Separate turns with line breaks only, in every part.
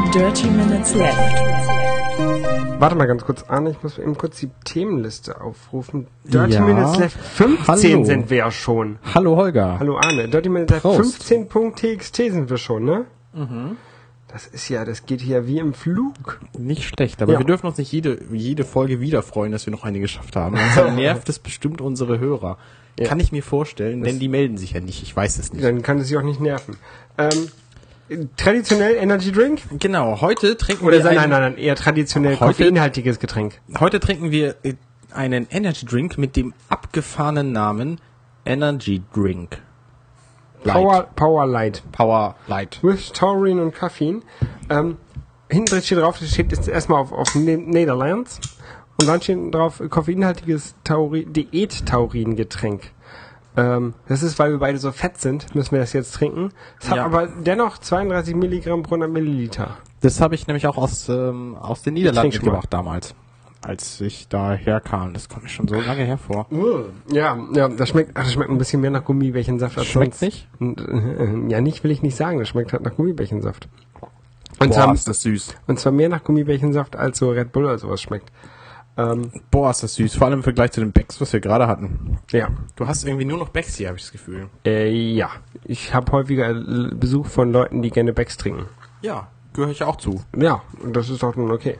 Dirty Minutes Left.
Warte mal ganz kurz, Arne, ich muss eben kurz die Themenliste aufrufen. Dirty
Ja.
Minutes Left 15
Hallo.
sind wir ja schon.
Hallo Holger.
Hallo Arne, Dirty Minutes Left
Prost.
15.txt sind wir schon, ne? Das geht hier wie im Flug.
Nicht schlecht, aber
Ja.
wir dürfen uns nicht jede Folge wieder freuen, dass wir noch eine geschafft haben. Dann nervt es bestimmt unsere Hörer.
Ja.
Kann ich mir vorstellen, denn die melden sich ja nicht. Ich weiß es nicht.
Dann kann es sich auch nicht nerven. Traditionell Energy Drink?
Genau, heute trinken
Oder
wir
nein, eher traditionell
Heute-
koffeinhaltiges Getränk.
Heute trinken wir einen Energy Drink mit dem abgefahrenen Namen Energy Drink.
Power Light.
Power Light.
With Taurine und Koffein. Hinten drin steht drauf, das steht jetzt erstmal auf Netherlands. Und dann steht drauf, koffeinhaltiges Diät-Taurin-Getränk. Das ist, weil wir beide so fett sind, müssen wir das jetzt trinken. Es hat
Ja.
aber dennoch 32 Milligramm pro 100 Milliliter.
Das habe ich nämlich auch aus den Niederlanden
trink schon mal.
mitgebracht damals, als ich da herkam. Das kommt mir schon so lange hervor.
Ja, das schmeckt ein bisschen mehr nach Gummibärchensaft als
Schmeckt's
sonst.
nicht?
Ja, will ich nicht sagen. Das schmeckt halt nach Gummibärchensaft.
Boah, ist das süß.
Und zwar mehr nach Gummibärchensaft als so Red Bull oder sowas schmeckt.
Boah, ist das süß. Vor allem im Vergleich zu den Becks, was wir gerade hatten.
Ja.
Du hast irgendwie nur noch Becks hier, habe ich das Gefühl.
Ja. Ich habe häufiger Besuch von Leuten, die gerne Becks trinken.
Ja, gehöre ich auch zu.
Ja, und das ist doch nun okay.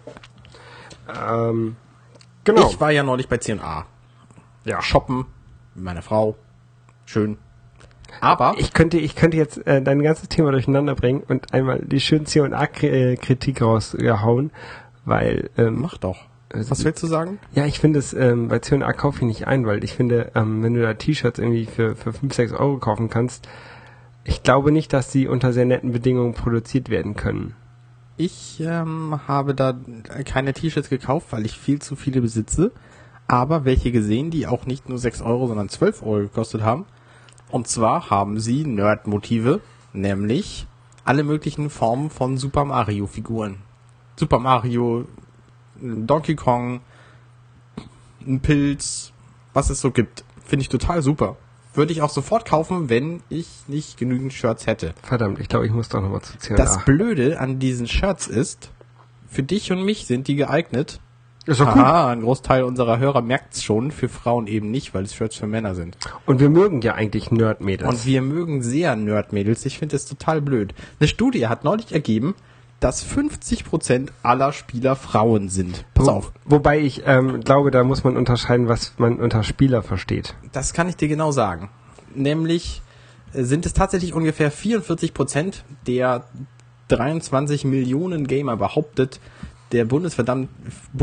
Genau.
Ich war ja neulich bei C&A.
Ja.
Shoppen mit meiner Frau. Schön. Aber
Ich könnte jetzt dein ganzes Thema durcheinander bringen und einmal die schöne C&A-Kritik raushauen, weil
mach doch. Was willst du sagen?
ja, ich finde es bei C&A kaufe ich nicht ein, weil ich finde, wenn du da T-Shirts irgendwie für 5, 6 Euro kaufen kannst, ich glaube nicht, dass die unter sehr netten Bedingungen produziert werden können.
Ich habe da keine T-Shirts gekauft, weil ich viel zu viele besitze. Aber welche gesehen, die auch nicht nur 6 Euro, sondern 12 Euro gekostet haben. Und zwar haben sie Nerd-Motive, nämlich alle möglichen Formen von Super Mario-Figuren. Super Mario, Donkey Kong, ein Pilz, was es so gibt. Finde ich total super. Würde ich auch sofort kaufen, wenn ich nicht genügend Shirts hätte.
Verdammt, ich glaube, ich muss doch nochmal zu C&A.
Das Blöde an diesen Shirts ist, für dich und mich sind die geeignet.
Ist doch gut.
Aha, ein Großteil unserer Hörer merkt's schon, für Frauen eben nicht, weil es Shirts für Männer sind.
Und wir mögen ja eigentlich Nerd-Mädels.
Und wir mögen sehr Nerd-Mädels. Ich finde das total blöd. Eine Studie hat neulich ergeben, dass 50% aller Spieler Frauen sind. Pass auf.
Wobei ich glaube, da muss man unterscheiden, was man unter Spieler versteht.
Das kann ich dir genau sagen. Nämlich sind es tatsächlich ungefähr 44% der 23 Millionen Gamer behauptet, der Bundesverband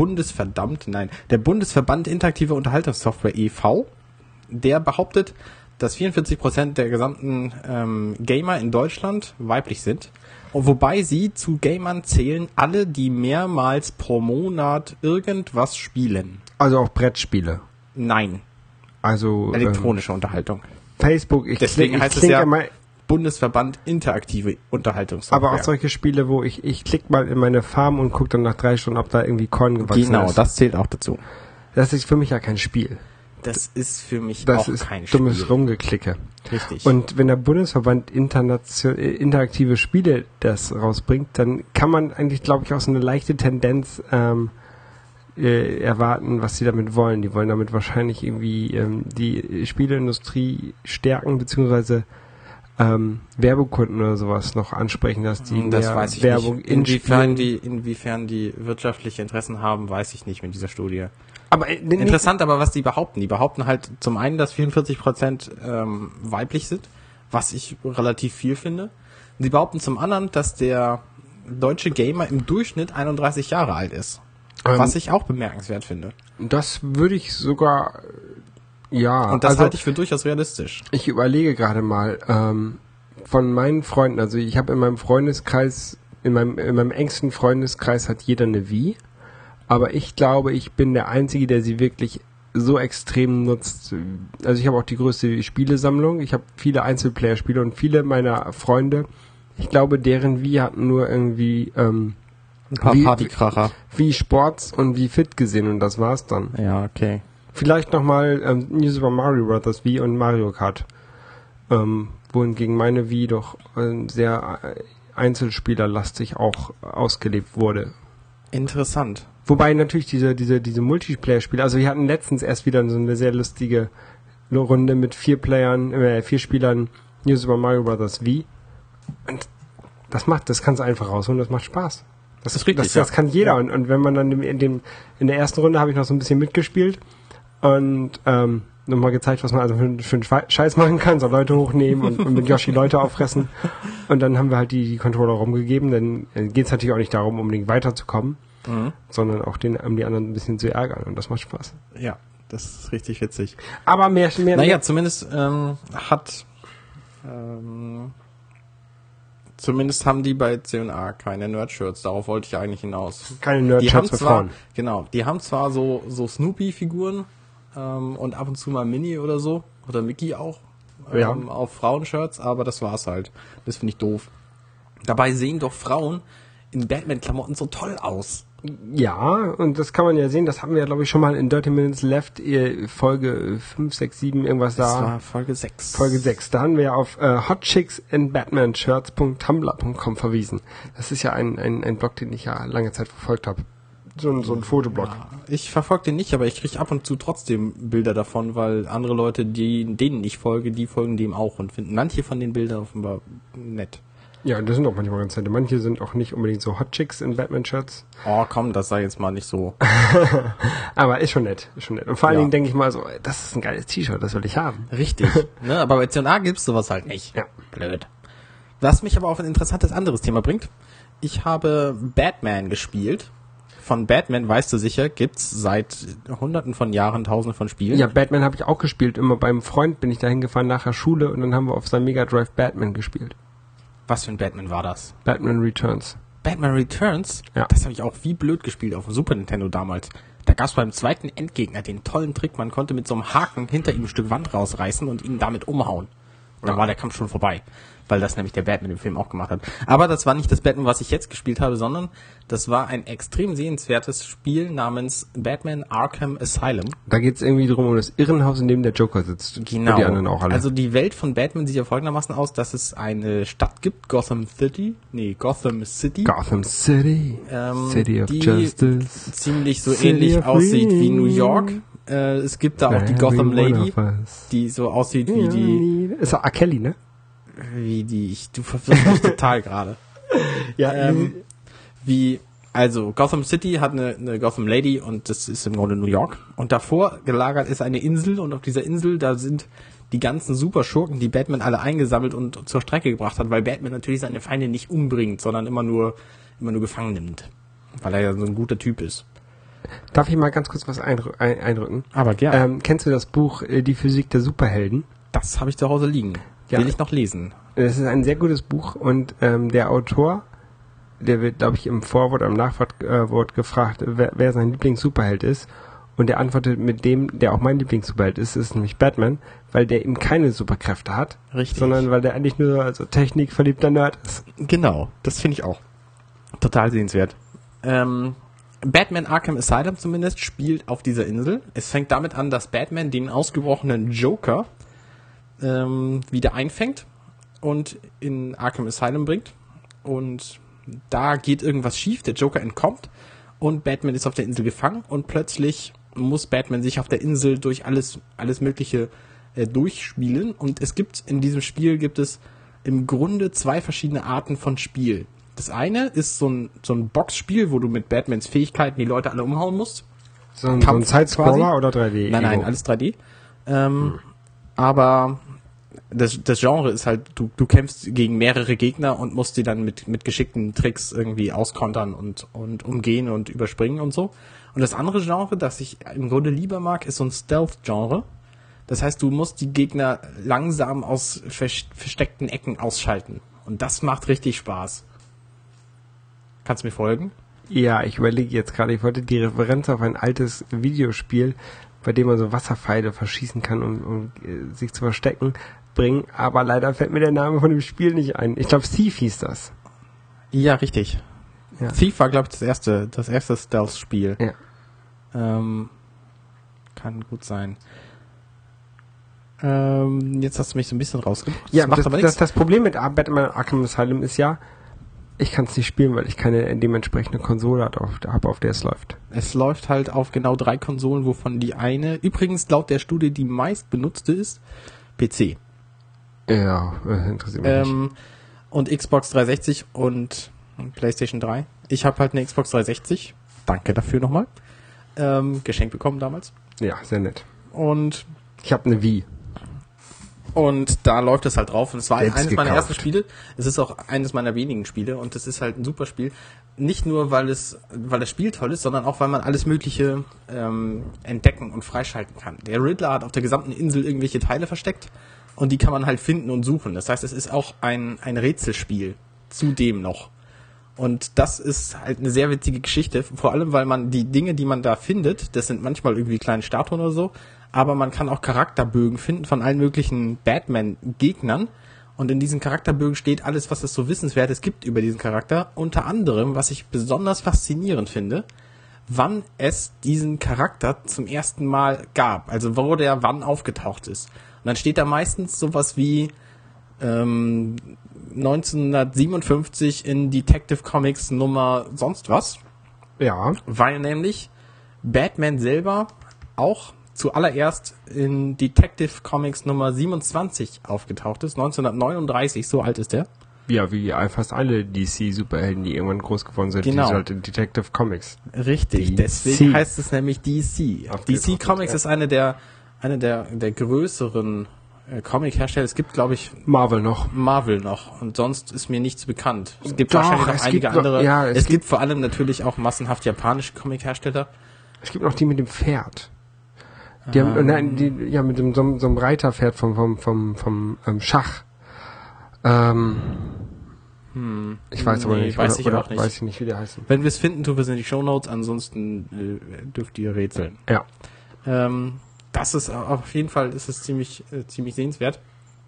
Interaktive Unterhaltungssoftware e.V., der behauptet, dass 44% der gesamten Gamer in Deutschland weiblich sind. Und wobei sie zu Gamern zählen alle, die mehrmals pro Monat irgendwas spielen.
Also auch Brettspiele.
Nein,
Also
elektronische Unterhaltung.
Facebook,
Deswegen heißt es
klicke
ja
mal,
Bundesverband Interaktive Unterhaltungssoftware.
aber auch solche Spiele, wo ich klicke mal in meine Farm und gucke dann nach 3 Stunden, ob da irgendwie Korn gewachsen
Genau,
ist.
das zählt auch dazu.
Das ist für mich ja kein Spiel.
Das ist für mich
Das
auch
ist
kein
dummes
Spiel.
Rumgeklicke.
Richtig.
Und wenn der Bundesverband interaktive Spiele das rausbringt, dann kann man eigentlich, glaube ich, auch so eine leichte Tendenz erwarten, was sie damit wollen. Die wollen damit wahrscheinlich irgendwie die Spieleindustrie stärken, beziehungsweise Werbekunden oder sowas noch ansprechen, dass die
das
mehr
weiß ich
Werbung
nicht.
in Spielen...
Inwiefern die wirtschaftliche Interessen haben, weiß ich nicht mit dieser Studie.
Aber
Interessant aber, was die behaupten. Die behaupten halt zum einen, dass 44% weiblich sind, was ich relativ viel finde. Sie behaupten zum anderen, dass der deutsche Gamer im Durchschnitt 31 Jahre alt ist. Was ich auch bemerkenswert finde.
das würde ich sogar... Ja,
Und das
also,
halte ich für durchaus realistisch.
ich überlege gerade mal, von meinen Freunden, also ich habe in meinem Freundeskreis, in meinem engsten Freundeskreis hat jeder eine Wii, aber ich glaube, ich bin der Einzige, der sie wirklich so extrem nutzt. Also ich habe auch die größte Spielesammlung, ich habe viele Einzelplayer-Spiele und viele meiner Freunde, ich glaube, deren Wii hatten nur irgendwie
Ein paar
wie-
Partykracher.
Wii Sports und Wii Fit gesehen und das war's dann.
Ja, okay.
Vielleicht nochmal New Super Mario Bros. Wii und Mario Kart. Wohingegen meine Wii doch sehr einzelspielerlastig auch ausgelebt wurde.
Interessant.
Wobei natürlich diese Multiplayer-Spiele, also wir hatten letztens erst wieder so eine sehr lustige Runde mit 4 Spielern New Super Mario Bros. Wii. Und das kannst du einfach rausholen, das macht Spaß. Das ist richtig. Das kann jeder. Ja. Und wenn man dann in der ersten Runde habe ich noch so ein bisschen mitgespielt und nochmal gezeigt, was man also für einen Scheiß machen kann, so Leute hochnehmen und mit Yoshi Leute auffressen. Und dann haben wir halt die Controller rumgegeben. Dann geht es natürlich auch nicht darum, unbedingt weiterzukommen, sondern auch die anderen ein bisschen zu ärgern. Und das macht Spaß.
Ja, das ist richtig witzig.
Aber mehr.
Naja, zumindest zumindest haben die bei C&A keine Nerd-Shirts. Darauf wollte ich eigentlich hinaus.
Keine Nerd-Shirts für Frauen.
Genau, die haben zwar so Snoopy-Figuren und ab und zu mal Minnie oder so. Oder Mickey auch. Auf Frauenshirts, aber das war's halt. Das finde ich doof. Dabei sehen doch Frauen in Batman-Klamotten so toll aus.
Ja, und das kann man ja sehen, das haben wir ja, glaube ich, schon mal in 30 Minutes Left, Folge 5, 6, 7, irgendwas da.
Das war Folge 6.
Folge 6. Da haben wir ja auf hotchicksandbatmanshirts.tumblr.com verwiesen. Das ist ja ein Blog, den ich ja lange Zeit verfolgt habe. So ein Fotoblog.
Ja, ich verfolge den nicht, aber ich kriege ab und zu trotzdem Bilder davon, weil andere Leute, denen ich folge, die folgen dem auch und finden manche von den Bildern offenbar nett.
Ja, das sind auch manchmal ganz nette. Manche sind auch nicht unbedingt so Hot Chicks in Batman-Shirts.
Oh, komm, das sei jetzt mal nicht so.
Aber ist schon nett. Und vor allen Dingen denke ich mal so, das ist ein geiles T-Shirt, das will ich haben.
Richtig. Ne, aber bei C&A gibt's sowas halt nicht.
Ja.
Blöd. Was mich aber auf ein interessantes anderes Thema bringt. Ich habe Batman gespielt. Von Batman, weißt du sicher, gibt's seit hunderten von Jahren tausende von Spielen.
Ja, Batman habe ich auch gespielt. Immer beim Freund bin ich da hingefahren nach der Schule und dann haben wir auf seinem Mega Drive Batman gespielt.
Was für ein Batman war das?
Batman Returns.
Batman Returns?
Ja.
Das habe ich auch wie blöd gespielt auf dem Super Nintendo damals. Da gab es beim zweiten Endgegner den tollen Trick, man konnte mit so einem Haken hinter ihm ein Stück Wand rausreißen und ihn damit umhauen. Und dann war der Kampf schon vorbei. Weil das nämlich der Batman im Film auch gemacht hat. Aber das war nicht das Batman, was ich jetzt gespielt habe, sondern das war ein extrem sehenswertes Spiel namens Batman Arkham Asylum.
Da geht es irgendwie drum, um das Irrenhaus, in dem der Joker sitzt.
Genau.
Und die anderen auch alle.
Also die Welt von Batman sieht ja folgendermaßen aus, dass es eine Stadt gibt, Gotham City.
Gotham City. City of
die
Justice.
Ziemlich so
City
ähnlich aussieht wie New York.
Freedom.
Es gibt da auch die Gotham Lady, die so aussieht wie die...
Ist doch R. Kelly, ne?
Du verwirrst mich total gerade.
Ja,
also Gotham City hat eine Gotham Lady und das ist im Grunde New York. Und davor gelagert ist eine Insel und auf dieser Insel, da sind die ganzen Superschurken, die Batman alle eingesammelt und zur Strecke gebracht hat, weil Batman natürlich seine Feinde nicht umbringt, sondern immer nur gefangen nimmt. Weil er ja so ein guter Typ ist.
Darf ich mal ganz kurz was eindrücken?
Aber gerne.
Kennst du das Buch Die Physik der Superhelden?
Das habe ich zu Hause liegen.
Ja.
Will ich noch lesen.
Es ist ein sehr gutes Buch und der Autor, der wird, glaube ich, im Vorwort, am Nachwort gefragt, wer sein Lieblings-Superheld ist. Und der antwortet mit dem, der auch mein Lieblings-Superheld ist nämlich Batman, weil der eben keine Superkräfte hat.
Richtig.
Sondern weil der eigentlich nur technikverliebter Nerd ist.
Genau, das finde ich auch. Total sehenswert. Batman Arkham Asylum zumindest spielt auf dieser Insel. Es fängt damit an, dass Batman den ausgebrochenen Joker wieder einfängt und in Arkham Asylum bringt. Und da geht irgendwas schief, der Joker entkommt und Batman ist auf der Insel gefangen und plötzlich muss Batman sich auf der Insel durch alles Mögliche durchspielen. Und in diesem Spiel gibt es im Grunde 2 verschiedene Arten von Spiel. Das eine ist so ein Boxspiel, wo du mit Batmans Fähigkeiten die Leute alle umhauen musst.
So ein Sidescroller oder 3D?
Nein, alles 3D. Aber das Genre ist halt, du kämpfst gegen mehrere Gegner und musst die dann mit geschickten Tricks irgendwie auskontern und umgehen und überspringen und so. Und das andere Genre, das ich im Grunde lieber mag, ist so ein Stealth-Genre. Das heißt, du musst die Gegner langsam aus versteckten Ecken ausschalten. Und das macht richtig Spaß. Kannst du mir folgen?
Ja, ich überlege jetzt gerade, ich wollte die Referenz auf ein altes Videospiel, bei dem man so Wasserpfeile verschießen kann, um sich zu verstecken, bringen, aber leider fällt mir der Name von dem Spiel nicht ein. Ich glaube, Thief hieß das.
Ja, richtig.
Ja.
Thief war, glaube ich, das erste Stealth-Spiel.
Ja.
Kann gut sein. Jetzt hast du mich so ein bisschen rausgebracht.
Ja, das Problem mit Batman Arkham Asylum ist ja, Ich kann es nicht spielen, weil ich keine dementsprechende Konsole habe, auf der es läuft.
Es läuft halt auf genau 3 Konsolen, wovon die eine, übrigens laut der Studie die meist benutzte ist, PC.
Ja, interessiert mich nicht.
Und Xbox 360 und PlayStation 3. Ich habe halt eine Xbox 360. Danke dafür nochmal. Geschenkt bekommen damals.
Ja, sehr nett.
Und
Ich habe eine Wii.
da läuft es halt drauf. Und es war
Selbst
eines meiner
gekauft.
ersten Spiele. Es ist auch eines meiner wenigen Spiele. Und es ist halt ein super Spiel. Nicht nur, weil das Spiel toll ist, sondern auch, weil man alles Mögliche entdecken und freischalten kann. Der Riddler hat auf der gesamten Insel irgendwelche Teile versteckt. Und die kann man halt finden und suchen. Das heißt, es ist auch ein Rätselspiel. Zudem noch. Und das ist halt eine sehr witzige Geschichte. Vor allem, weil man die Dinge, die man da findet, das sind manchmal irgendwie kleine Statuen oder so, aber man kann auch Charakterbögen finden von allen möglichen Batman-Gegnern. Und in diesen Charakterbögen steht alles, was es so Wissenswertes gibt über diesen Charakter. Unter anderem, was ich besonders faszinierend finde, wann es diesen Charakter zum ersten Mal gab. Also wo der wann aufgetaucht ist. Und dann steht da meistens sowas wie 1957 in Detective Comics Nummer sonst was.
Ja.
Weil nämlich Batman selber auch zuallererst in Detective Comics Nummer 27 aufgetaucht ist. 1939, so alt ist der.
Ja, wie fast alle DC-Superhelden, die irgendwann groß geworden sind,
Genau.
die halt in Detective Comics.
Richtig,
DC.
deswegen heißt es nämlich DC.
Aufgetaucht,
DC Comics
ja.
ist eine der größeren Comic-Hersteller. Es gibt, glaube ich,
Marvel noch.
Marvel noch. Und sonst ist mir nichts bekannt. Es gibt
Doch,
wahrscheinlich noch
es
einige
gibt noch-
andere.
ja,
es
es
gibt vor allem natürlich auch massenhaft japanische Comic-Hersteller.
Es gibt noch die mit dem Pferd. Die haben, nein, mit so einem Reiterpferd vom Schach. Ich weiß aber
Nee,
nicht.
weiß ich auch nicht.
Weiß ich nicht, wie der heißen.
Wenn wir es finden, tun wir es in die Shownotes. Ansonsten dürft ihr rätseln.
Ja.
Das ist auf jeden Fall ziemlich sehenswert.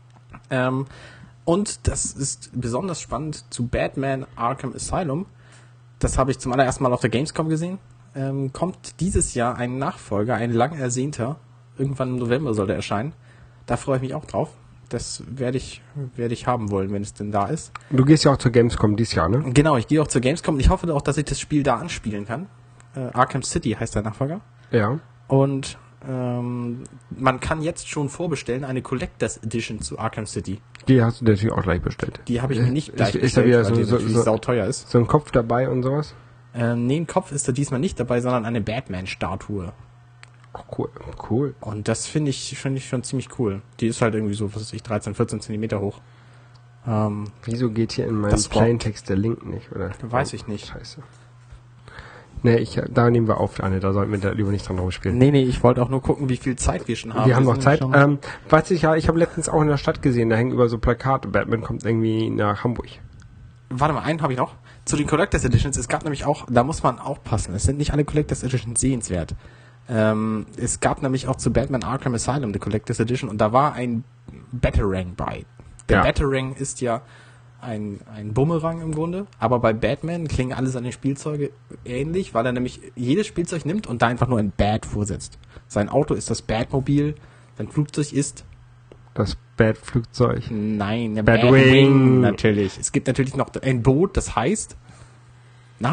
Und das ist besonders spannend zu Batman Arkham Asylum. Das habe ich zum allerersten Mal auf der Gamescom gesehen. Kommt dieses Jahr ein Nachfolger, ein lang ersehnter. Irgendwann im November soll der erscheinen. Da freue ich mich auch drauf. Das werde ich haben wollen, wenn es denn da ist.
Du gehst ja auch zur Gamescom dieses Jahr, ne?
Genau, ich gehe auch zur Gamescom und ich hoffe auch, dass ich das Spiel da anspielen kann. Arkham City heißt der Nachfolger.
Ja.
Und man kann jetzt schon vorbestellen eine Collectors Edition zu Arkham City.
Die hast du natürlich auch gleich bestellt.
Die habe ich mir nicht gleich
Ist da wieder
weil die
so
natürlich sauteuer ist.
ein Kopf dabei und sowas?
Nee, ein Kopf ist da diesmal nicht dabei, sondern eine Batman-Statue.
Ach, cool.
Und das finde ich schon ziemlich cool. Die ist halt irgendwie so, was weiß ich, 13, 14 Zentimeter hoch.
Wieso geht hier in meinem
Das
Plaintext der Link nicht, oder?
Weiß ich nicht.
Scheiße. Nee, da nehmen wir auf, Anne, da sollten wir da lieber nicht dran rumspielen.
Nee, ich wollte auch nur gucken, wie viel Zeit wir schon haben.
Wir haben noch
sind
Zeit.
schon-
Weiß ich habe letztens auch in der Stadt gesehen, da hängen über so Plakate, Batman kommt irgendwie nach Hamburg.
Warte mal, einen habe ich noch. Zu den Collectors Editions, es gab nämlich auch, da muss man aufpassen, es sind nicht alle Collectors Editions sehenswert. Es gab nämlich auch zu Batman Arkham Asylum die Collectors Edition und da war ein Batarang bei. Der
Ja.
Batarang ist ja ein Bumerang im Grunde, aber bei Batman klingen alle seine Spielzeuge ähnlich, weil er nämlich jedes Spielzeug nimmt und da einfach nur ein Bat vorsetzt. Sein Auto ist das Batmobil, sein Flugzeug ist
Das Bat-Flugzeug.
nein, der
Batwing.
Batwing natürlich. Es gibt natürlich noch ein Boot, das heißt Na?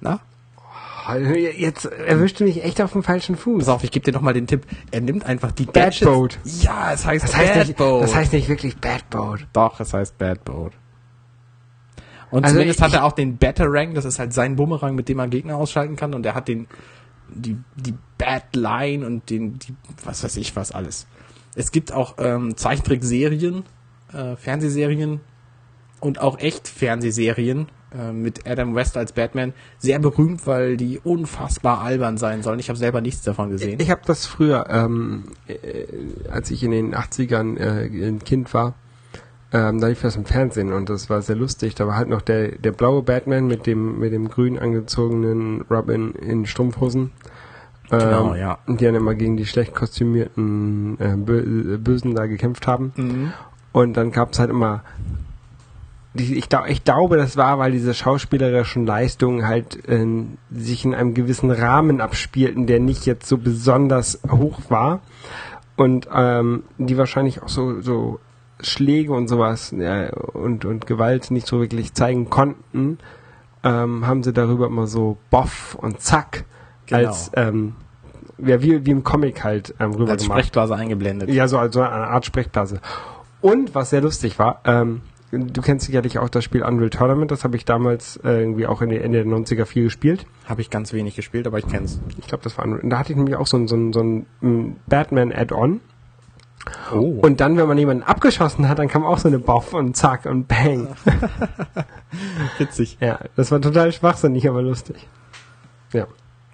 Jetzt erwischt du mich echt auf dem falschen Fuß.
Pass auf, ich gebe dir noch mal den Tipp. Er nimmt einfach die
Batboat.
Gadgets. Ja, es heißt
Das heißt nicht wirklich Batboat.
Doch, es heißt Batboat. Und
Also
zumindest hat er auch den Batarang, das ist halt sein Bumerang, mit dem man Gegner ausschalten kann. Und er hat die Batline und die was weiß ich was alles. Es gibt auch Zeichentrickserien, Fernsehserien und auch echt Fernsehserien mit Adam West als Batman. Sehr berühmt, weil die unfassbar albern sein sollen. Ich habe selber nichts davon gesehen.
Ich habe das früher, als ich in den 80ern ein Kind war, da lief das im Fernsehen und das war sehr lustig. Da war halt noch der blaue Batman mit dem grün angezogenen Robin in Strumpfhosen.
Genau, ja.
Und die dann immer gegen die schlecht kostümierten Bösen da gekämpft haben.
Mhm.
Und dann gab's halt immer ich glaube, das war, weil diese schauspielerischen Leistungen halt sich in einem gewissen Rahmen abspielten, der nicht jetzt so besonders hoch war und die wahrscheinlich auch so Schläge und sowas und Gewalt nicht so wirklich zeigen konnten, haben sie darüber immer so Boff und Zack als wie im Comic halt rüber
als
gemacht.
Sprechblase eingeblendet.
Ja, so also eine Art Sprechblase. Und was sehr lustig war, du kennst sicherlich auch das Spiel Unreal Tournament, das habe ich damals irgendwie auch Ende der 90er viel gespielt.
Habe ich ganz wenig gespielt, aber ich kenn's.
Ich glaube, das war Unreal. Und da hatte ich nämlich auch so ein Batman-Add-on.
Oh.
Und dann, wenn man jemanden abgeschossen hat, dann kam auch so eine Boff und Zack und Bang.
Witzig.
Ja, das war total schwachsinnig, aber lustig. Ja.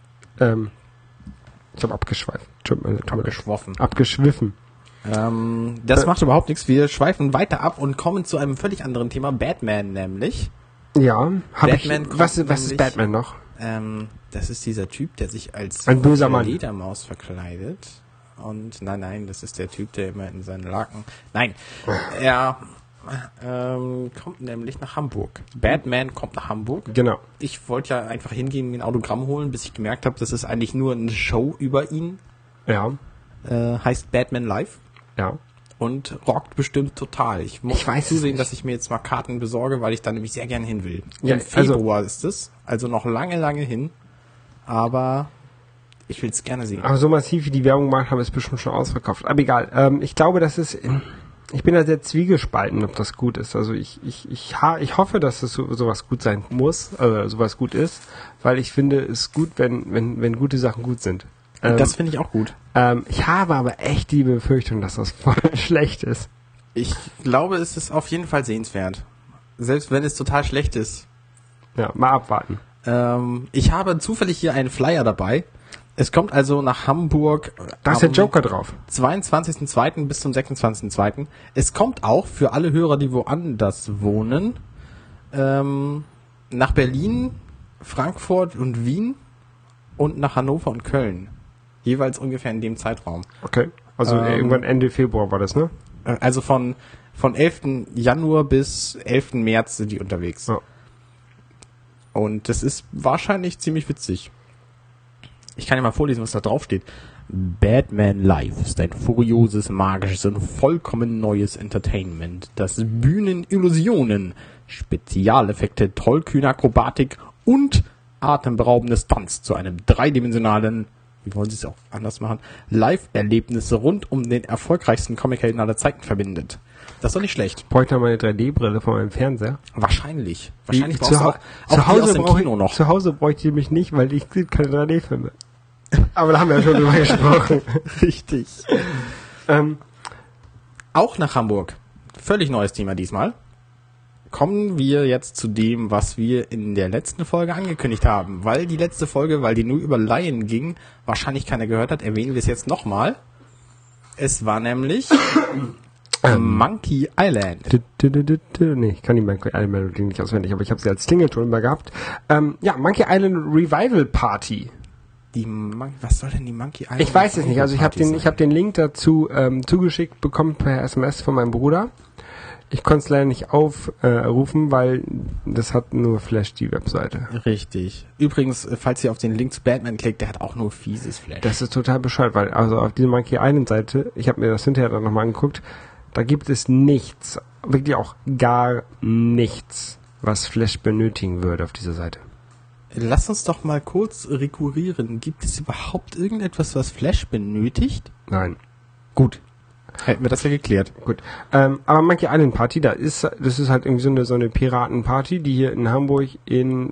Ich habe abgeschweift. Abgeschwiffen.
Das macht überhaupt nichts. Wir schweifen weiter ab und kommen zu einem völlig anderen Thema. Batman nämlich.
Ja, was
nämlich,
ist Batman noch?
Das ist dieser Typ, der sich als
ein böser Mann
Ledermaus verkleidet. Und nein, das ist der Typ, der immer in seinen Laken... Nein, er kommt nämlich nach Hamburg. Batman kommt nach Hamburg.
Genau.
Ich wollte ja einfach hingehen, mir ein Autogramm holen, bis ich gemerkt habe, das ist eigentlich nur eine Show über ihn.
Ja.
Heißt Batman Live.
Ja.
Und rockt bestimmt total. Ich muss zusehen, dass ich mir jetzt mal Karten besorge, weil ich da nämlich sehr gerne hin will.
Ja,
im Februar ist es. Also noch lange hin. Aber ich will es gerne sehen.
Aber so massiv wie die Werbung gemacht haben, ist bestimmt schon ausverkauft. Aber egal. Ich glaube, ich bin da sehr zwiegespalten, ob das gut ist. Also ich hoffe, dass es sowas gut sein muss, sowas gut ist, weil ich finde es gut, wenn gute Sachen gut sind.
Das finde ich auch gut.
Ich habe aber echt die Befürchtung, dass das voll schlecht ist.
Ich glaube, es ist auf jeden Fall sehenswert. Selbst wenn es total schlecht ist.
Ja, mal abwarten.
Ich habe zufällig hier einen Flyer dabei. Es kommt also nach Hamburg.
Da ist der Joker drauf.
22.02. bis zum 26.02. Es kommt auch für alle Hörer, die woanders wohnen, nach Berlin, Frankfurt und Wien und nach Hannover und Köln. Jeweils ungefähr in dem Zeitraum.
Okay. Also irgendwann Ende Februar war das, ne?
Also von 11. Januar bis 11. März sind die unterwegs.
Ja.
Und das ist wahrscheinlich ziemlich witzig. Ich kann ja mal vorlesen, was da drauf steht. Batman Live ist ein furioses, magisches und vollkommen neues Entertainment, das Bühnenillusionen, Spezialeffekte, tollkühne Akrobatik und atemberaubende Stunts zu einem dreidimensionalen, wie wollen Sie es auch anders machen, Live-Erlebnisse rund um den erfolgreichsten Comichelden aller Zeiten verbindet. Das ist doch nicht schlecht.
Bräuchte ich mal eine 3D-Brille von meinem Fernseher?
Wahrscheinlich
Zu
brauchst du auch
Hause
aus dem Kino noch.
Zu Hause bräuchte ich mich nicht, weil ich sehe keine 3D-Filme. Aber da haben wir ja schon drüber gesprochen.
Richtig. Auch nach Hamburg. Völlig neues Thema diesmal. Kommen wir jetzt zu dem, was wir in der letzten Folge angekündigt haben. Weil die letzte Folge, weil die nur über Laien ging, wahrscheinlich keiner gehört hat, erwähnen wir es jetzt nochmal. Es war nämlich Monkey Island.
Nee, ich kann die Monkey Island Melodie nicht auswendig, aber ich habe sie als Klingelton immer gehabt. Monkey Island Revival Party.
Was soll denn die Monkey Island?
Ich weiß es nicht. Also ich habe den Link dazu zugeschickt bekommen per SMS von meinem Bruder. Ich konnte es leider nicht aufrufen, weil das hat nur Flash, die Webseite.
Richtig. Übrigens, falls ihr auf den Link zu Batman klickt, der hat auch nur fieses Flash.
Das ist total bescheuert, weil also auf dieser Monkey Island Seite, ich habe mir das hinterher dann nochmal angeguckt, da gibt es nichts, wirklich auch gar nichts, was Flash benötigen würde auf dieser Seite.
Lass uns doch mal kurz rekurrieren. Gibt es überhaupt irgendetwas, was Flash benötigt?
Nein.
Gut. Hätten wir das ja geklärt.
Gut. Aber Monkey Island Party, das ist halt irgendwie so eine Piratenparty, die hier in Hamburg in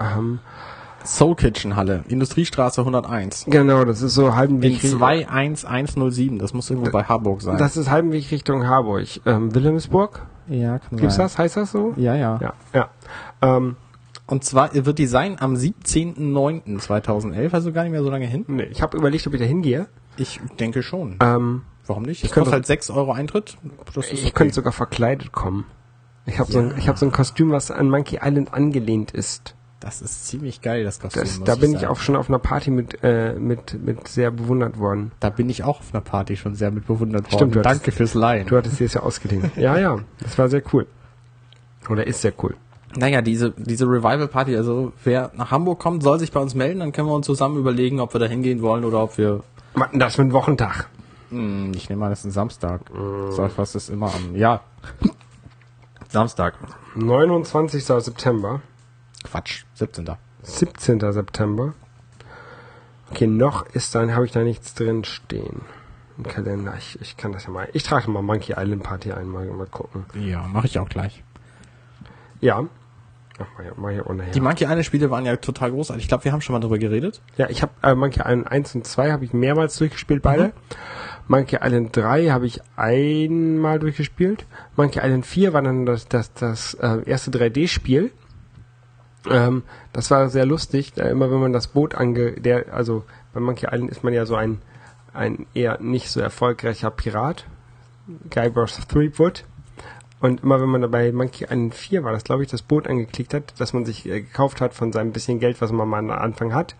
Soul Kitchen Halle, Industriestraße 101.
Genau, das ist so halben
In
Weg
21107, das muss irgendwo bei Harburg sein.
Das ist halben Weg Richtung Harburg. Wilhelmsburg?
Ja, kann
Gibt's
sein.
das? Heißt das so?
Ja.
Ja.
Und zwar wird die sein am 17.09.2011, also gar nicht mehr so lange hin.
Nee, ich habe überlegt, ob ich da hingehe.
Ich denke schon. Warum nicht?
Ich
Es kostet
könnte-
halt 6 Euro Eintritt. Das ist
Ich könnte sogar verkleidet kommen. Ich habe so ein Kostüm, was an Monkey Island angelehnt ist.
Das ist ziemlich geil, das Kostüm. muss
Da bin ich
sagen.
auch schon auf einer Party mit sehr bewundert worden.
Da bin ich auch auf einer Party schon sehr mit bewundert worden.
Stimmt, du hattest-
Danke fürs Leihen.
Du hattest dir das ja ausgeliehen. Ja, das war sehr cool. Oder ist sehr cool.
Naja, diese Revival-Party, also wer nach Hamburg kommt, soll sich bei uns melden, dann können wir uns zusammen überlegen, ob wir da hingehen wollen oder ob wir...
Das mit Wochentag.
Ich nehme an, das ist ein Samstag. Was ist immer am... Ja. Samstag.
29. September.
Quatsch, 17.
17. September. Okay, noch habe ich da nichts drin stehen. Im Kalender. Ich kann das ja mal. Ich trage mal Monkey Island Party ein, mal gucken.
Ja, mache ich auch gleich.
Ja. Ach, mal hier ohne her.
Die Monkey Island Spiele waren ja total großartig. Ich glaube, wir haben schon mal darüber geredet.
Ja, ich habe Monkey Island 1 und 2 habe ich mehrmals durchgespielt, beide. Monkey Island 3 habe ich einmal durchgespielt. Monkey Island 4 war dann das erste 3D-Spiel. Das war sehr lustig, immer wenn man das Boot also bei Monkey Island ist man ja so ein eher nicht so erfolgreicher Pirat, Guybrush Threepwood, und immer wenn man bei Monkey Island 4 war, das glaube ich, das Boot angeklickt hat, das man sich gekauft hat von seinem bisschen Geld, was man mal am Anfang hat,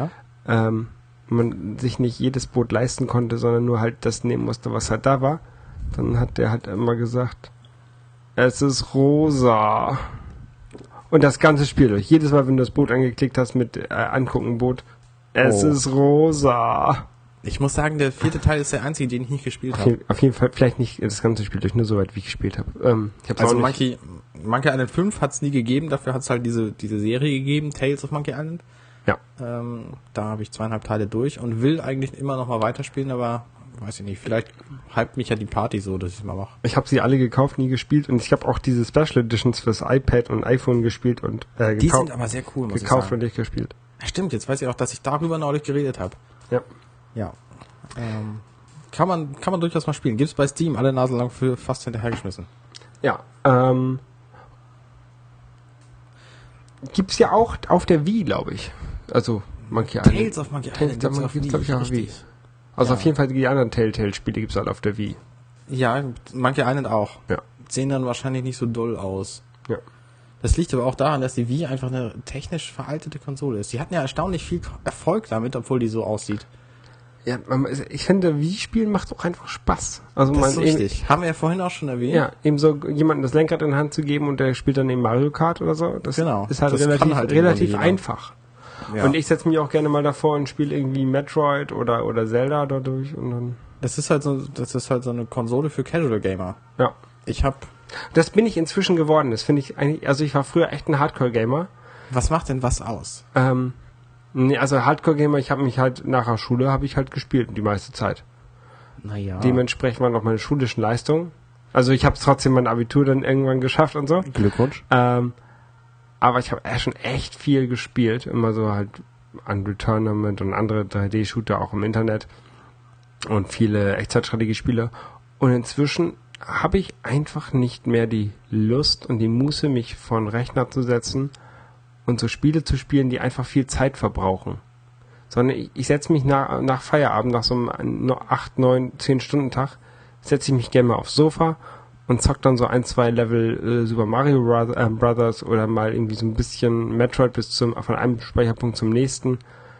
man sich nicht jedes Boot leisten konnte, sondern nur halt das nehmen musste, was halt da war, dann hat der halt immer gesagt, es ist rosa. Und das ganze Spiel durch. Jedes Mal, wenn du das Boot angeklickt hast mit Angucken Boot, es ist rosa.
Ich muss sagen, der 4. Teil ist der einzige, den ich nicht gespielt habe.
Auf jeden Fall, vielleicht nicht das ganze Spiel durch, nur so weit, wie ich gespielt habe.
Also Monkey Island 5 hat es nie gegeben, dafür hat es halt diese Serie gegeben, Tales of Monkey Island.
Ja.
Da habe ich 2,5 Teile durch und will eigentlich immer noch mal weiterspielen, aber weiß ich nicht, vielleicht hypt mich ja die Party so, dass ich es mal mache.
Ich habe sie alle gekauft, nie gespielt, und ich habe auch diese Special Editions fürs iPad und iPhone gespielt und
die sind aber sehr cool, muss ich sagen.
Gekauft und nicht gespielt.
Ja, stimmt, jetzt weiß ich auch, dass ich darüber neulich geredet habe.
Ja.
Ja. Kann man durchaus mal spielen. Gibt's bei Steam alle Nase lang für fast hinterhergeschmissen.
Ja. Gibt's ja auch auf der Wii, glaube ich. Also Monkey Island.
Tales of Monkey Island
gibt's glaube ich, auch auf Wii. Also auf jeden Fall die anderen Telltale-Spiele gibt's halt auf der Wii.
Ja, Monkey Island auch.
Ja.
Sehen dann wahrscheinlich nicht so doll aus.
Ja.
Das liegt aber auch daran, dass die Wii einfach eine technisch veraltete Konsole ist. Die hatten ja erstaunlich viel Erfolg damit, obwohl die so aussieht.
Ja, ich finde, Wii-Spielen macht auch einfach Spaß. Also
das ist richtig. Haben wir ja vorhin auch schon erwähnt.
Ja, eben so jemandem das Lenkrad in die Hand zu geben und der spielt dann eben Mario Kart oder so. Das ist halt relativ einfach. Ja. Und ich setze mich auch gerne mal davor und spiele irgendwie Metroid oder Zelda dadurch und dann.
Das ist halt so eine Konsole für Casual Gamer.
Ja. Das bin ich inzwischen geworden. Das finde ich eigentlich, also ich war früher echt ein Hardcore-Gamer.
Was macht denn was aus?
Nee, also Hardcore-Gamer, ich habe mich halt nach der Schule habe ich halt gespielt die meiste Zeit.
Naja.
Dementsprechend waren auch meine schulischen Leistungen. Also ich habe trotzdem mein Abitur dann irgendwann geschafft und so.
Glückwunsch.
Aber ich habe schon echt viel gespielt. Immer so halt Unreal Tournament und andere 3D-Shooter auch im Internet. Und viele Echtzeitstrategiespiele. Und inzwischen habe ich einfach nicht mehr die Lust und die Muße, mich vor den Rechner zu setzen und so Spiele zu spielen, die einfach viel Zeit verbrauchen. Sondern ich setze mich nach Feierabend, nach so einem 8, 9, 10 Stunden Tag, setze ich mich gerne mal aufs Sofa und zock dann so 1, 2 Level Super Mario Brothers oder mal irgendwie so ein bisschen Metroid von einem Speicherpunkt zum nächsten.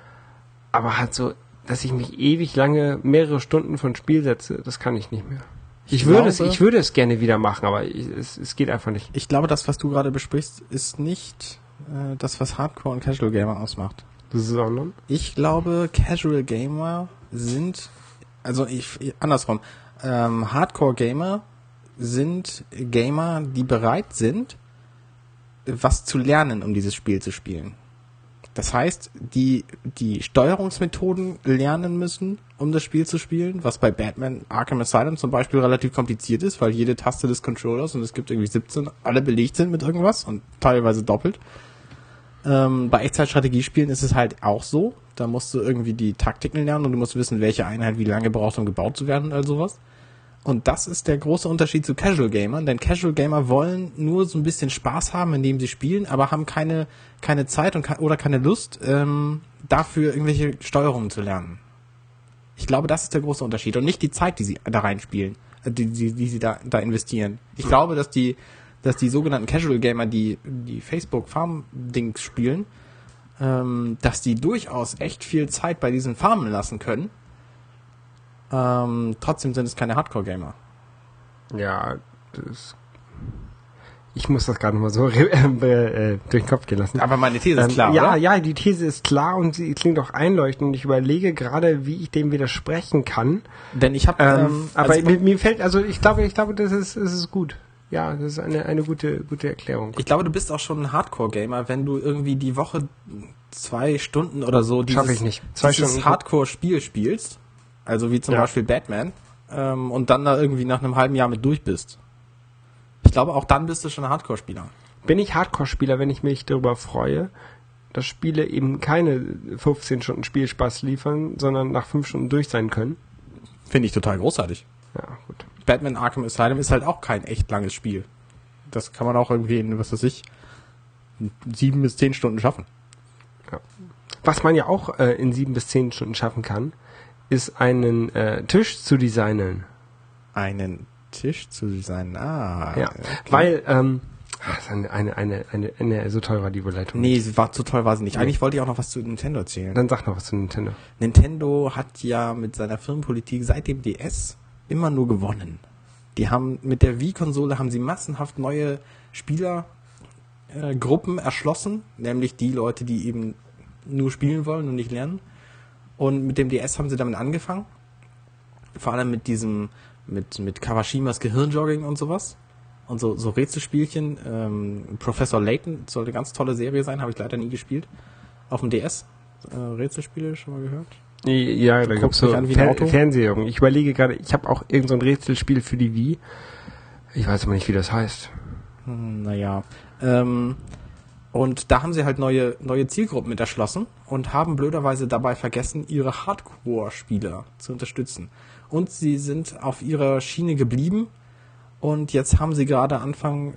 Aber halt so, dass ich mich ewig lange mehrere Stunden von Spiel setze, das kann ich nicht mehr. Ich würde es gerne wieder machen, aber es geht einfach nicht.
Ich glaube, das, was du gerade besprichst, ist nicht das, was Hardcore und Casual Gamer ausmacht.
Sondern?
Ich glaube, Casual Gamer sind, andersrum, Hardcore Gamer sind Gamer, die bereit sind, was zu lernen, um dieses Spiel zu spielen. Das heißt, die Steuerungsmethoden lernen müssen, um das Spiel zu spielen, was bei Batman Arkham Asylum zum Beispiel relativ kompliziert ist, weil jede Taste des Controllers, und es gibt irgendwie 17, alle belegt sind mit irgendwas und teilweise doppelt. Bei Echtzeitstrategiespielen ist es halt auch so. Da musst du irgendwie die Taktiken lernen und du musst wissen, welche Einheit wie lange braucht, um gebaut zu werden oder sowas. Und das ist der große Unterschied zu Casual Gamern, denn Casual Gamer wollen nur so ein bisschen Spaß haben, indem sie spielen, aber haben keine Zeit oder keine Lust, dafür irgendwelche Steuerungen zu lernen. Ich glaube, das ist der große Unterschied und nicht die Zeit, die sie da reinspielen, die sie da investieren. Ich glaube, dass die sogenannten Casual Gamer, die Facebook Farm-Dings spielen, dass die durchaus echt viel Zeit bei diesen Farmen lassen können. Trotzdem sind es keine Hardcore-Gamer.
Ja, Ich muss das gerade mal so durch den Kopf gehen lassen.
Aber meine These ist klar,
ja,
oder?
Ja, die These ist klar und sie klingt auch einleuchtend. Ich überlege gerade, wie ich dem widersprechen kann.
Denn ich habe...
aber mir fällt, also ich glaube, das ist gut. Ja, das ist eine gute Erklärung.
Ich glaube, du bist auch schon ein Hardcore-Gamer, wenn du irgendwie die Woche 2 Stunden oder so
Schaffe ich nicht. 2 Stunden
Hardcore-Spiel spielst, also wie zum Beispiel Batman, und dann da irgendwie nach einem halben Jahr mit durch bist. Ich glaube, auch dann bist du schon ein Hardcore-Spieler.
Bin ich Hardcore-Spieler, wenn ich mich darüber freue, dass Spiele eben keine 15 Stunden Spielspaß liefern, sondern nach 5 Stunden durch sein können?
Finde ich total großartig.
Ja, gut.
Batman Arkham Asylum ist halt auch kein echt langes Spiel. Das kann man auch irgendwie in, 7 bis 10 Stunden schaffen.
Ja. Was man ja auch in 7 bis 10 Stunden schaffen kann, ist einen Tisch zu designen.
Einen Tisch zu designen? Ja,
okay. Weil, so toll war die Überleitung.
Nee, so toll war sie nicht. Eigentlich wollte ich auch noch was zu Nintendo erzählen.
Dann sag noch was zu Nintendo.
Nintendo hat ja mit seiner Firmenpolitik seit dem DS immer nur gewonnen. Die haben mit der Wii-Konsole haben sie massenhaft neue Spielergruppen erschlossen, nämlich die Leute, die eben nur spielen wollen und nicht lernen. Und mit dem DS haben sie damit angefangen. Vor allem mit diesem, mit Kawashimas Gehirnjogging und sowas. Und so Rätselspielchen. Professor Layton soll eine ganz tolle Serie sein, habe ich leider nie gespielt. Auf dem DS. Rätselspiele schon mal gehört?
Ja, da gibt's so Fernsehungen. Ich überlege gerade, ich habe auch irgend so ein Rätselspiel für die Wii. Ich weiß aber nicht, wie das heißt.
Naja. Und da haben sie halt neue Zielgruppen mit erschlossen und haben blöderweise dabei vergessen, ihre Hardcore-Spieler zu unterstützen. Und sie sind auf ihrer Schiene geblieben und jetzt haben sie gerade Anfang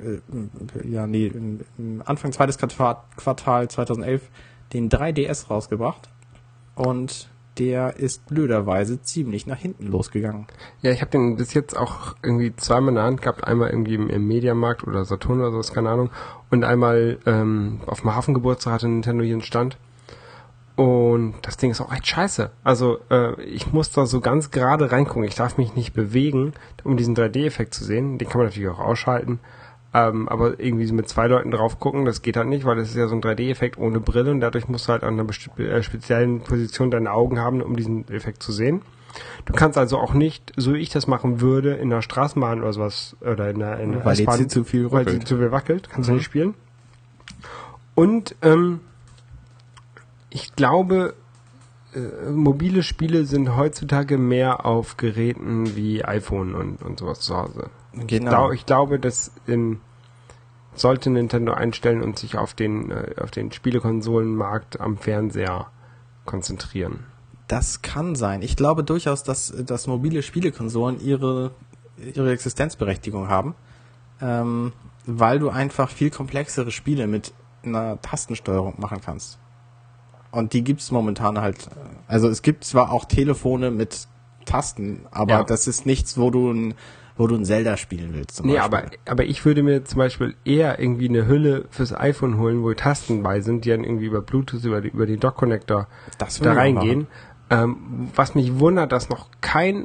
zweites Quartal 2011 den 3DS rausgebracht und der ist blöderweise ziemlich nach hinten losgegangen.
Ja, ich habe den bis jetzt auch irgendwie zweimal in der Hand gehabt, einmal irgendwie im Mediamarkt oder Saturn oder sowas, keine Ahnung, und einmal auf dem Hafengeburtstag hatte Nintendo hier einen Stand. Und das Ding ist auch echt scheiße. Also ich muss da so ganz gerade reingucken. Ich darf mich nicht bewegen, um diesen 3D-Effekt zu sehen. Den kann man natürlich auch ausschalten. Aber irgendwie so mit 2 Leuten drauf gucken, das geht halt nicht, weil das ist ja so ein 3D-Effekt ohne Brille und dadurch musst du halt an einer speziellen Position deine Augen haben, um diesen Effekt zu sehen. Du kannst also auch nicht, so wie ich das machen würde, in der Straßenbahn oder sowas, oder in der
S-Bahn, weil sie zu viel
wackelt, kannst du nicht spielen. Und ich glaube, mobile Spiele sind heutzutage mehr auf Geräten wie iPhone und sowas zu Hause.
Genau.
Ich glaube, dass sollte Nintendo einstellen und sich auf den Spielekonsolenmarkt am Fernseher konzentrieren.
Das kann sein. Ich glaube durchaus, dass mobile Spielekonsolen ihre Existenzberechtigung haben, weil du einfach viel komplexere Spiele mit einer Tastensteuerung machen kannst. Und die gibt's momentan halt. Also es gibt zwar auch Telefone mit Tasten, aber das ist nichts, wo du ein Zelda spielen willst. Zum Beispiel.
Aber ich würde mir zum Beispiel eher irgendwie eine Hülle fürs iPhone holen, wo Tasten bei sind, die dann irgendwie über Bluetooth, über die Dock-Connector da reingehen. Was mich wundert, dass noch kein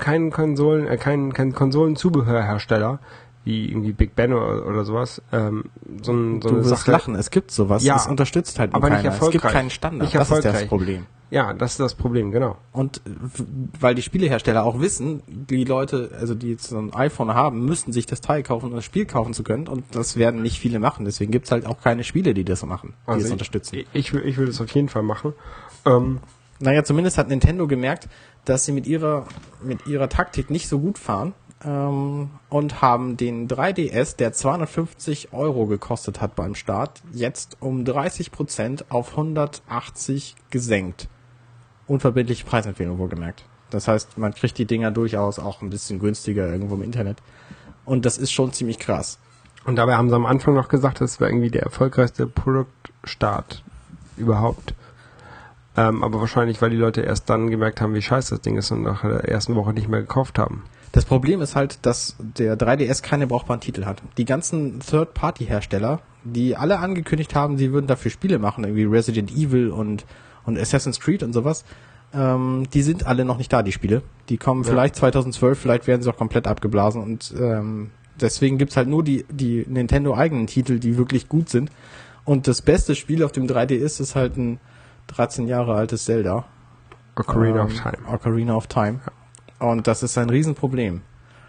Konsolenzubehörhersteller wie irgendwie Big Ben oder sowas,
du wirst lachen, es gibt sowas, es unterstützt halt
aber
keiner.
Nicht erfolgreich.
Es gibt keinen Standard,
nicht
das ist
erfolgreich.
das Problem.
Ja, das ist das Problem, genau.
Und weil die Spielehersteller auch wissen, die Leute, also die jetzt so ein iPhone haben, müssen sich das Teil kaufen, um das Spiel kaufen zu können, und das werden nicht viele machen, deswegen gibt's halt auch keine Spiele, die das machen, die das unterstützen.
Ich würde es auf jeden Fall machen.
Naja, zumindest hat Nintendo gemerkt, dass sie mit ihrer Taktik nicht so gut fahren, und haben den 3DS, der 250 € gekostet hat beim Start, jetzt um 30% auf 180 gesenkt. Unverbindliche Preisempfehlung wohlgemerkt. Das heißt, man kriegt die Dinger durchaus auch ein bisschen günstiger irgendwo im Internet. Und das ist schon ziemlich krass.
Und dabei haben sie am Anfang noch gesagt, das wäre irgendwie der erfolgreichste Produktstart überhaupt. Aber wahrscheinlich, weil die Leute erst dann gemerkt haben, wie scheiße das Ding ist und nach der ersten Woche nicht mehr gekauft haben.
Das Problem ist halt, dass der 3DS keine brauchbaren Titel hat. Die ganzen Third-Party-Hersteller, die alle angekündigt haben, sie würden dafür Spiele machen, irgendwie Resident Evil und Assassin's Creed und sowas, die sind alle noch nicht da, die Spiele. Die kommen vielleicht 2012, vielleicht werden sie auch komplett abgeblasen und deswegen gibt's halt nur die Nintendo-eigenen Titel, die wirklich gut sind. Und das beste Spiel auf dem 3DS ist halt ein 13 Jahre altes Zelda.
Ocarina of Time.
Ocarina of Time. Und das ist ein Riesenproblem.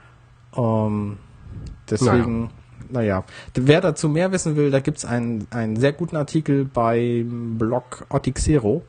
Deswegen, naja. Wer dazu mehr wissen will, da gibt's einen sehr guten Artikel beim Blog Otixero.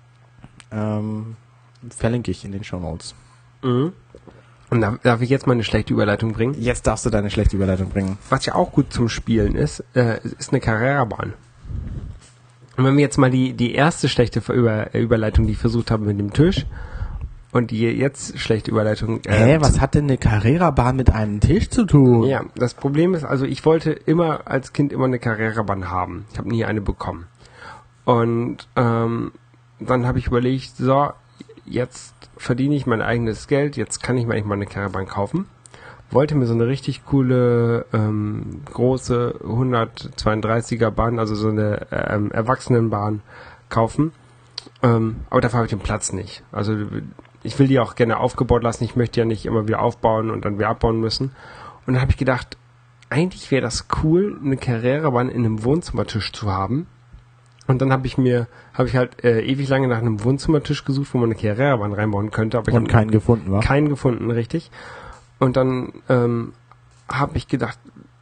Verlinke ich in den Shownotes.
Mhm. Und darf ich jetzt mal eine schlechte Überleitung bringen?
Jetzt darfst du deine schlechte Überleitung bringen.
Was ja auch gut zum Spielen ist, ist eine Carrera-Bahn. Und wenn wir jetzt mal die erste schlechte Überleitung, die ich versucht habe mit dem Tisch, und die jetzt schlechte Überleitung...
was hat denn eine Carrera-Bahn mit einem Tisch zu tun?
Ja, das Problem ist, also ich wollte immer als Kind immer eine Carrera-Bahn haben. Ich habe nie eine bekommen. Und dann habe ich überlegt, so, jetzt verdiene ich mein eigenes Geld, jetzt kann ich mir eigentlich mal eine Carrera-Bahn kaufen. Wollte mir so eine richtig coole, große 132er Bahn, also so eine Erwachsenenbahn kaufen. Aber dafür habe ich den Platz nicht. Also ich will die auch gerne aufgebaut lassen. Ich möchte ja nicht immer wieder aufbauen und dann wieder abbauen müssen. Und dann habe ich gedacht, eigentlich wäre das cool, eine Carrera-Bahn in einem Wohnzimmertisch zu haben. Und dann habe ich halt ewig lange nach einem Wohnzimmertisch gesucht, wo man eine Carrera-Bahn reinbauen könnte. Aber ich habe
keinen gefunden, wa?
Keinen gefunden, richtig. Und dann habe ich gedacht,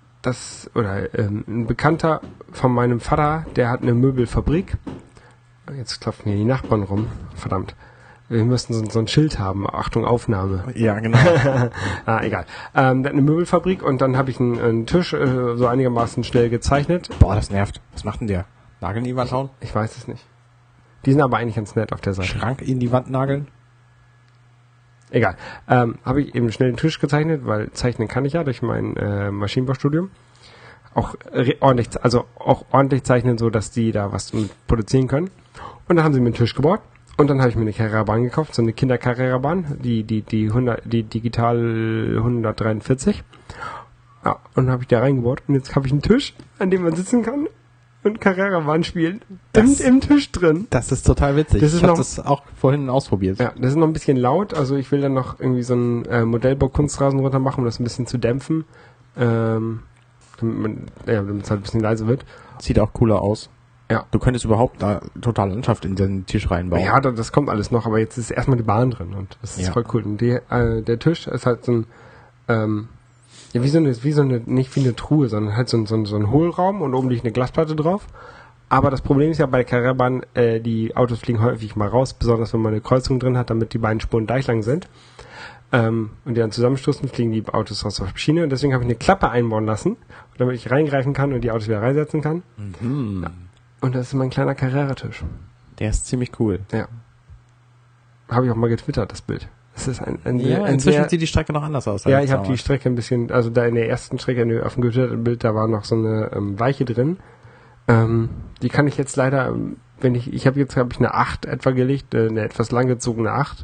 ein Bekannter von meinem Vater, der hat eine Möbelfabrik. Jetzt klopfen hier die Nachbarn rum. Verdammt. Wir müssten so ein Schild haben. Achtung, Aufnahme.
Ja, genau.
Egal. Der hat eine Möbelfabrik und dann habe ich einen Tisch so einigermaßen schnell gezeichnet.
Boah, das nervt. Was macht denn der? Nagel in die Wand hauen?
Ich weiß es nicht. Die sind aber eigentlich ganz nett auf der Seite.
Schrank in die Wand nageln?
Egal. Habe ich eben schnell einen Tisch gezeichnet, weil zeichnen kann ich ja durch mein Maschinenbaustudium. Auch ordentlich zeichnen, so dass die da was mit produzieren können. Und dann haben sie mir einen Tisch gebaut. Und dann habe ich mir eine Carrera-Bahn gekauft, so eine Kinder-Carrera-Bahn, die Digital 143. Ja, und dann habe ich da reingebaut. Und jetzt habe ich einen Tisch, an dem man sitzen kann und Carrera-Bahn spielen. Im Tisch drin.
Das ist total witzig. Ich habe das auch vorhin ausprobiert.
Ja, das ist noch ein bisschen laut. Also ich will dann noch irgendwie so einen Modellbau-Kunstrasen runter machen, um das ein bisschen zu dämpfen. Damit es halt ein bisschen leise wird.
Sieht auch cooler aus.
Ja.
Du könntest überhaupt da total Landschaft in den Tisch reinbauen.
Ja, das kommt alles noch, aber jetzt ist erstmal die Bahn drin und das ist voll cool. Und der Tisch ist halt so ein, wie so eine, nicht wie eine Truhe, sondern halt so ein Hohlraum und oben liegt eine Glasplatte drauf. Aber das Problem ist ja bei der Carrera-Bahn, die Autos fliegen häufig mal raus, besonders wenn man eine Kreuzung drin hat, damit die beiden Spuren gleich lang sind. Und die dann zusammenstoßen, fliegen die Autos raus auf die Schiene. Und deswegen habe ich eine Klappe einbauen lassen, damit ich reingreifen kann und die Autos wieder reinsetzen kann.
Mhm.
Ja. Und das ist mein kleiner Carrera-Tisch.
Der ist ziemlich cool.
Ja. Habe ich auch mal getwittert, das Bild. Das ist
inzwischen sieht die Strecke noch anders aus.
Ja, ich habe die Strecke ein bisschen, also da in der ersten Strecke, auf dem getwitterten Bild, da war noch so eine Weiche drin. Die kann ich jetzt leider, ich habe eine 8 etwa gelegt, eine etwas langgezogene 8.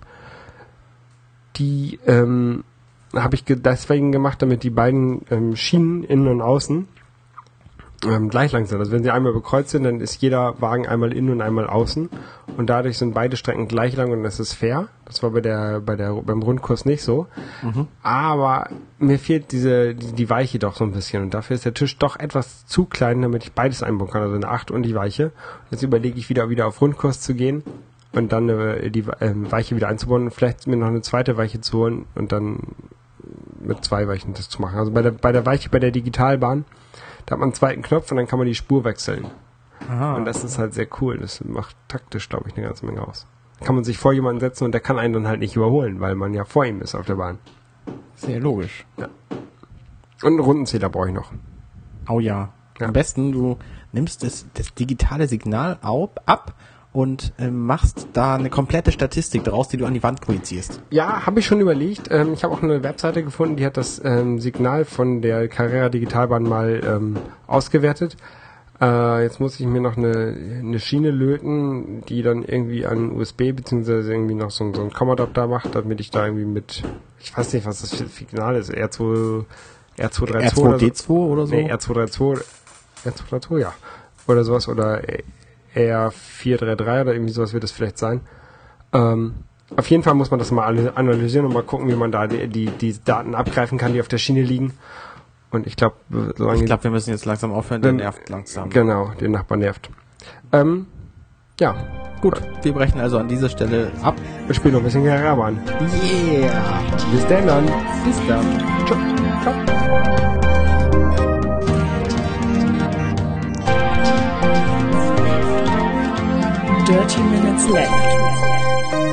Die habe ich deswegen gemacht, damit die beiden Schienen innen und außen gleich lang sind. Also wenn sie einmal bekreuzt sind, dann ist jeder Wagen einmal innen und einmal außen und dadurch sind beide Strecken gleich lang und das ist fair. Das war beim Rundkurs nicht so. Mhm. Aber mir fehlt die Weiche doch so ein bisschen und dafür ist der Tisch doch etwas zu klein, damit ich beides einbauen kann, also eine 8 und die Weiche. Jetzt überlege ich wieder auf Rundkurs zu gehen und dann die Weiche wieder einzubauen und vielleicht mir noch eine zweite Weiche zu holen und dann mit 2 Weichen das zu machen. Also bei der Weiche, bei der Digitalbahn, da hat man einen zweiten Knopf und dann kann man die Spur wechseln. Aha. Und das ist halt sehr cool. Das macht taktisch, glaube ich, eine ganze Menge aus. Da kann man sich vor jemanden setzen und der kann einen dann halt nicht überholen, weil man ja vor ihm ist auf der Bahn.
Sehr logisch.
Ja. Und einen Rundenzähler brauche ich noch.
Oh ja. Am besten, du nimmst das digitale Signal ab und machst da eine komplette Statistik daraus, die du an die Wand projizierst.
Ja, habe ich schon überlegt. Ich habe auch eine Webseite gefunden, die hat das Signal von der Carrera Digitalbahn mal ausgewertet. Jetzt muss ich mir noch eine Schiene löten, die dann irgendwie an USB beziehungsweise irgendwie noch so einen COM-Adapter macht, damit ich da irgendwie mit, ich weiß nicht, was das für Signal ist, R232
R2D2 oder so?
Nee, R232, ja. Oder sowas, oder R433 oder irgendwie sowas wird es vielleicht sein. Auf jeden Fall muss man das mal analysieren und mal gucken, wie man da die Daten abgreifen kann, die auf der Schiene liegen. Und ich glaube,
wir müssen jetzt langsam aufhören, der nervt langsam.
Genau, der Nachbar nervt. Ja.
Gut, wir brechen also an dieser Stelle ab.
Wir spielen noch ein bisschen Karawan.
Yeah!
Bis dann.
Bis dann.
Ciao. Ciao.
Dirty Minutes Left.